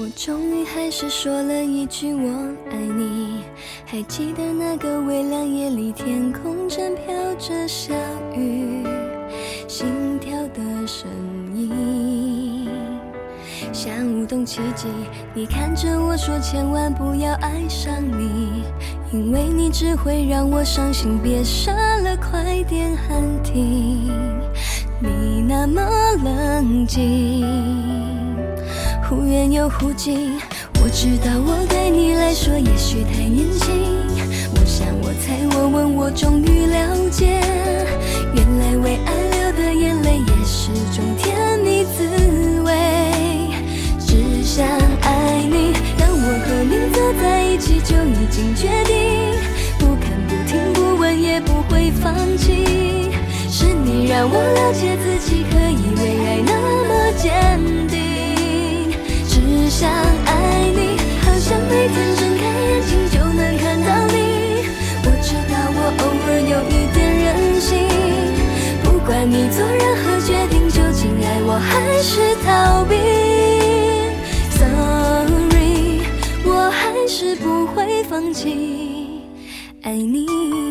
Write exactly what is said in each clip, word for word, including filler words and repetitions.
终于还是说了一句我爱你，还记得那个微凉夜里，天空正飘着小雨，心跳的声音像舞动奇迹。你看着我说千万不要爱上你，因为你只会让我伤心，别傻了，快点喊停。你那么冷静，忽远又忽近，我知道我对你来说也许太年轻。我想我猜我问我终于了解，原来为爱流的眼泪也是种甜蜜滋味。只想爱你，当我和你走在一起就已经决定，不看不听不问也不会放弃。是你让我了解自己可以为爱那么坚定。只想爱你，好像每天睁开眼睛就能看到你。我知道我偶尔有一点任性，不管你做任何决定，究竟爱我还是逃避。 Sorry， 我还是不会放弃爱你。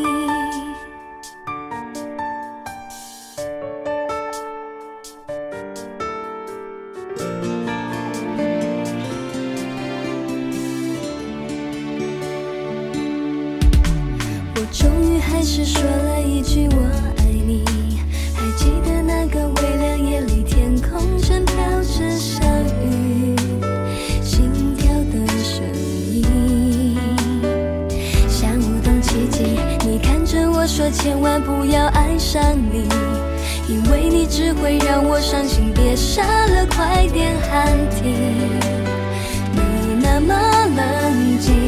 终于还是说了一句我爱你，还记得那个微凉夜里，天空正飘着小雨，心跳的声音像舞动奇迹。你看着我说千万不要爱上你，因为你只会让我伤心，别傻了，快点喊停。你那么冷静，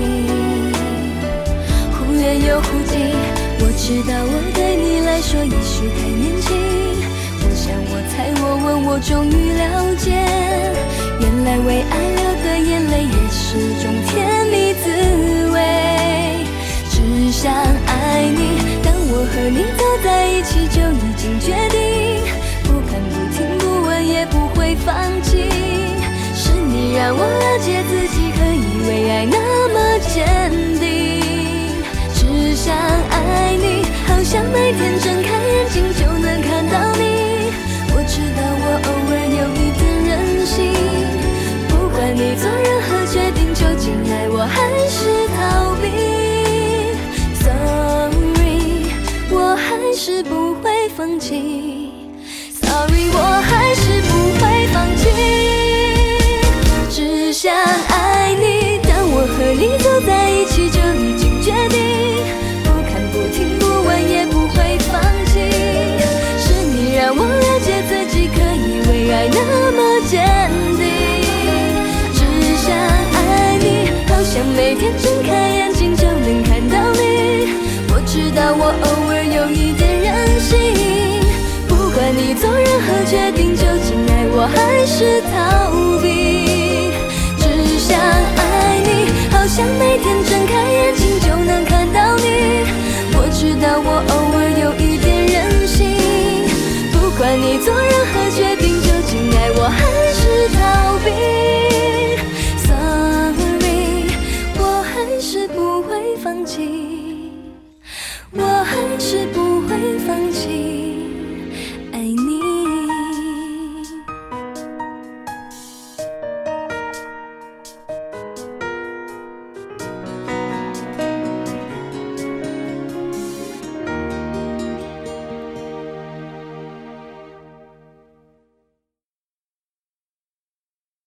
忽远又忽近，我知道我对你来说也许太年轻。我想我猜我问我终于了解，原来为爱流的眼泪也是种甜蜜滋味。只想爱你，当我和你走在一起就已经决定，不看不听不问也不会放弃。是你让我了解自己可以为爱那么坚定。只想爱你，好像每天睁开眼睛就能看到你。我知道我偶尔有一点任性，不管你做任何决定，究竟爱我还是逃避。Sorry， 我还是不会放弃。Sorry， 我还是不会放弃。只想爱你，当我和你走在一起就已经决定，不听不问也不会放弃。是你让我了解自己可以为爱那么坚定。只想爱你，好像每天睁开眼睛就能看到你。我知道我偶尔有一点任性，不管你做任何决定，究竟爱我还是逃避。只想爱你，好像每天睁开眼睛就能看到你。我知道我偶尔有一点任性，不管你做任何决定，究竟爱我还是逃避。Sorry， 我还是不会放弃，我还是不会放弃。